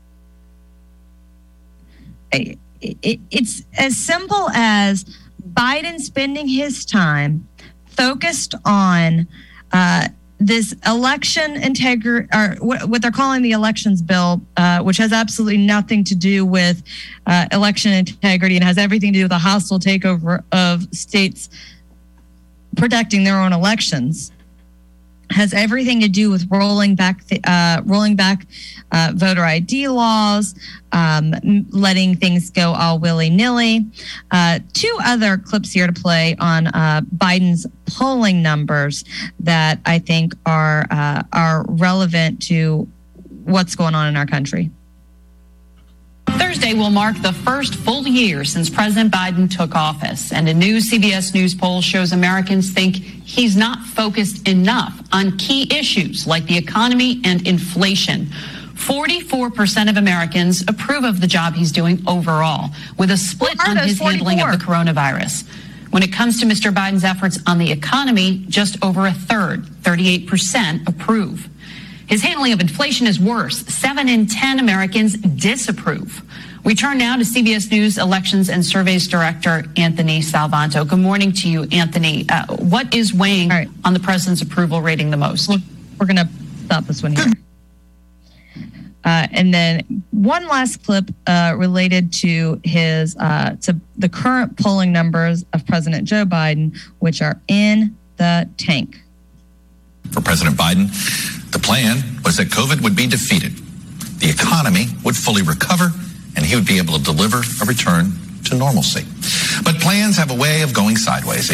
It's as simple as Biden spending his time focused on this election integrity, or what they're calling the elections bill, which has absolutely nothing to do with election integrity and has everything to do with a hostile takeover of states protecting their own elections. Has everything to do with rolling back voter ID laws, letting things go all willy-nilly. 2 other clips here to play on Biden's polling numbers that I think are relevant to what's going on in our country. Thursday will mark the first full year since President Biden took office, and a new CBS News poll shows Americans think he's not focused enough on key issues like the economy and inflation. 44% of Americans approve of the job he's doing overall, with a split on his handling of the coronavirus. When it comes to Mr. Biden's efforts on the economy, just over a third, 38%, approve. His handling of inflation is worse. 7 in 10 Americans disapprove. We turn now to CBS News Elections and Surveys Director Anthony Salvanto. Good morning to you, Anthony. What is weighing on the president's approval rating the most? We're going to stop this one here. And then one last clip related to his to the current polling numbers of President Joe Biden, which are in the tank. For President Biden, the plan was that COVID would be defeated, the economy would fully recover, and he would be able to deliver a return to normalcy. But plans have a way of going sideways.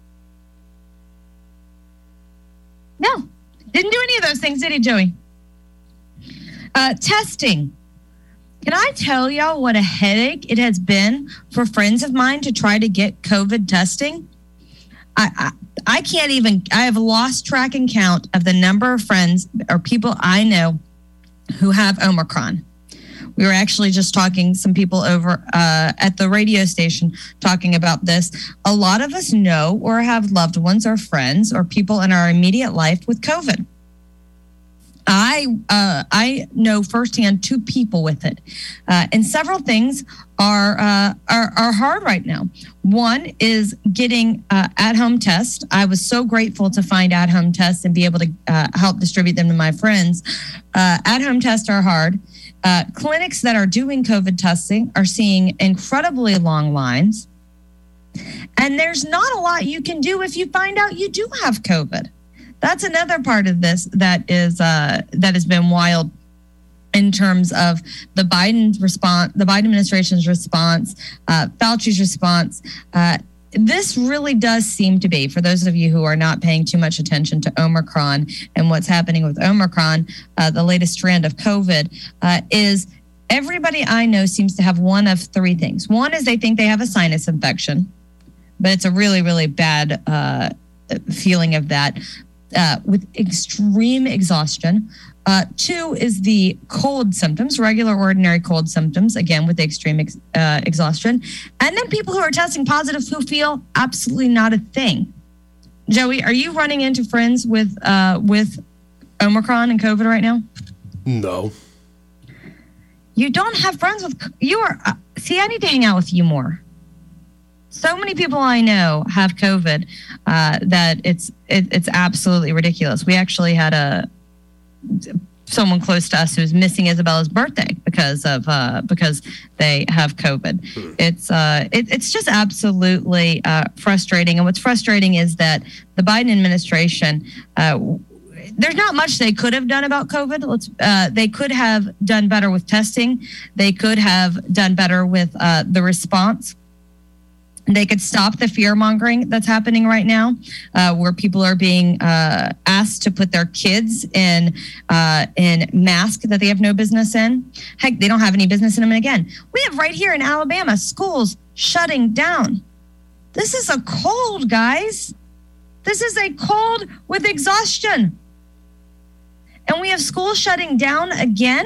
No, didn't do any of those things, did he, Joey? Testing. Can I tell y'all what a headache it has been for friends of mine to try to get COVID testing? I can't even, I have lost track and count of the number of friends or people I know who have Omicron. We were actually just talking, some people over at the radio station talking about this. A lot of us know or have loved ones or friends or people in our immediate life with COVID. I know firsthand 2 people with it, and several things are hard right now. One is getting at-home tests. I was so grateful to find at-home tests and be able to help distribute them to my friends. At-home tests are hard. Clinics that are doing COVID testing are seeing incredibly long lines, and there's not a lot you can do if you find out you do have COVID. That's another part of this that has been wild in terms of the Biden response, the Biden administration's response, Fauci's response. This really does seem to be, for those of you who are not paying too much attention to Omicron and what's happening with Omicron, the latest strand of COVID, is everybody I know seems to have one of 3 things. One is they think they have a sinus infection, but it's a really, really bad feeling of that. With extreme exhaustion. 2 is the cold symptoms, regular, ordinary cold symptoms, again, with the extreme exhaustion. And then people who are testing positive who feel absolutely not a thing. Joey, are you running into friends with Omicron and COVID right now? No. You don't have friends with, you are, see, I need to hang out with you more. So many people I know have COVID that it's absolutely ridiculous. We actually had someone close to us who's missing Isabella's birthday because they have COVID. It's just absolutely frustrating. And what's frustrating is that the Biden administration, there's not much they could have done about COVID. They could have done better with testing. They could have done better with the response. They could stop the fear mongering that's happening right now, where people are being asked to put their kids in masks that they have no business in. Heck, they don't have any business in them. And again, we have right here in Alabama schools shutting down. This is a cold, guys. This is a cold with exhaustion. And we have schools shutting down again.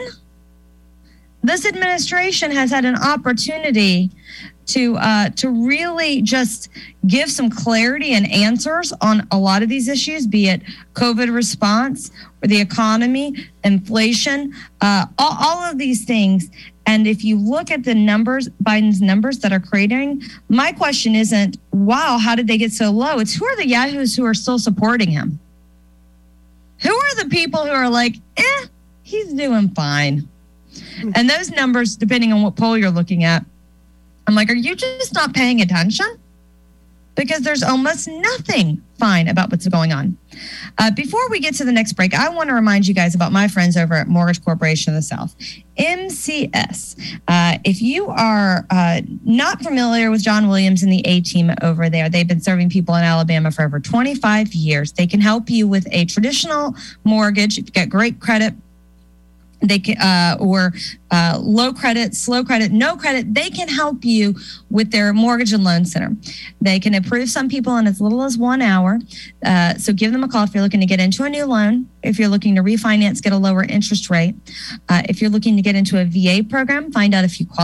This administration has had an opportunity to really just give some clarity and answers on a lot of these issues, be it COVID response or the economy, inflation, all of these things. And if you look at the numbers, Biden's numbers that are creating, my question isn't, wow, how did they get so low? It's who are the yahoos who are still supporting him? Who are the people who are like, he's doing fine? And those numbers, depending on what poll you're looking at, I'm like, are you just not paying attention? Because there's almost nothing fine about what's going on. Before we get to the next break, I want to remind you guys about my friends over at Mortgage Corporation of the South, MCS. If you are not familiar with John Williams and the A-team over there, they've been serving people in Alabama for over 25 years. They can help you with a traditional mortgage if you get great credit. They can, or low credit, slow credit, no credit. They can help you with their mortgage and loan center. They can approve some people in as little as 1 hour. So give them a call if you're looking to get into a new loan, if you're looking to refinance, get a lower interest rate. If you're looking to get into a VA program, find out if you qualify.